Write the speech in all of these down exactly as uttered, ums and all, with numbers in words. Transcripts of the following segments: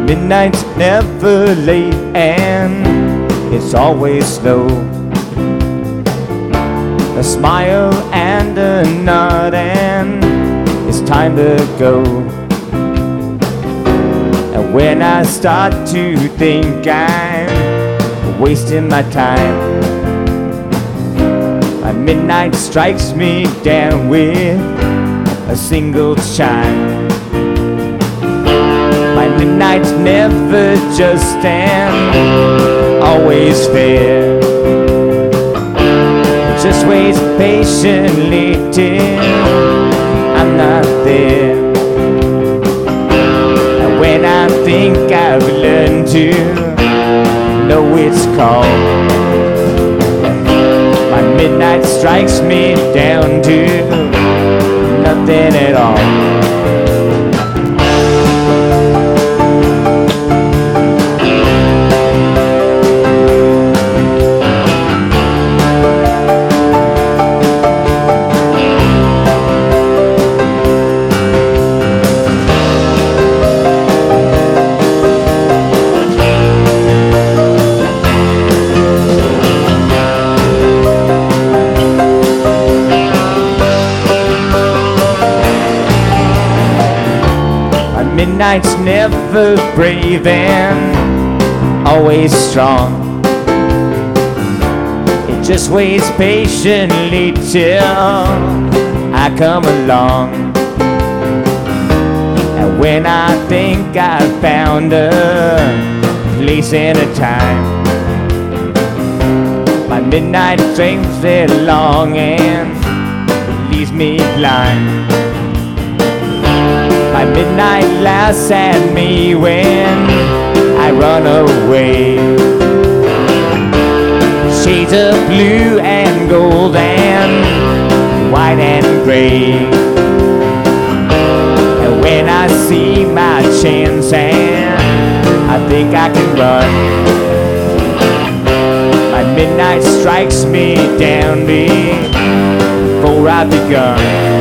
Midnight's never late and it's always slow. A smile and a nod and it's time to go. And when I start to think I'm wasting my time, my midnight strikes me down with a single chime. My midnight's never just and always fair. Just waits patiently till I'm not there. And when I think I've learned to know it's called, my midnight strikes me down to nothing at all. Midnight's never brave and always strong. It just waits patiently till I come along. And when I think I've found a place and a time, my midnight strings it along and leaves me blind. My midnight laughs at me when I run away. Shades of blue and gold and white and gray. And when I see my chance and I think I can run, my midnight strikes me down before I've begun.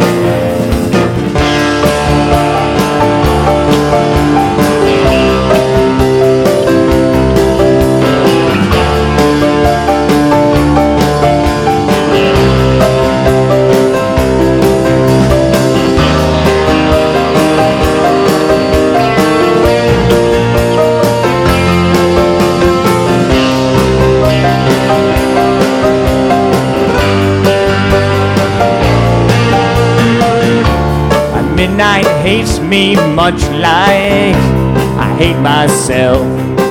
Midnight hates me much like I hate myself.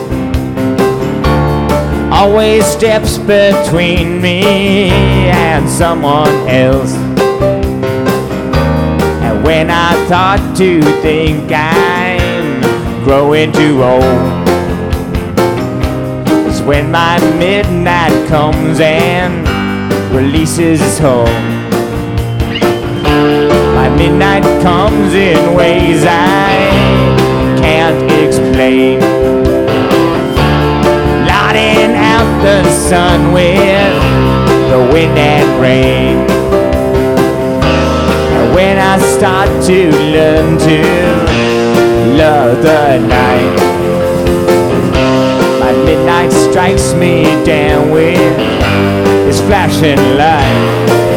Always steps between me and someone else. And when I thought to think I'm growing too old, it's when my midnight comes and releases its hold. My midnight comes in ways I can't explain, lighting out the sun with the wind and rain. And when I start to learn to love the night, my midnight strikes me down with its flashing light.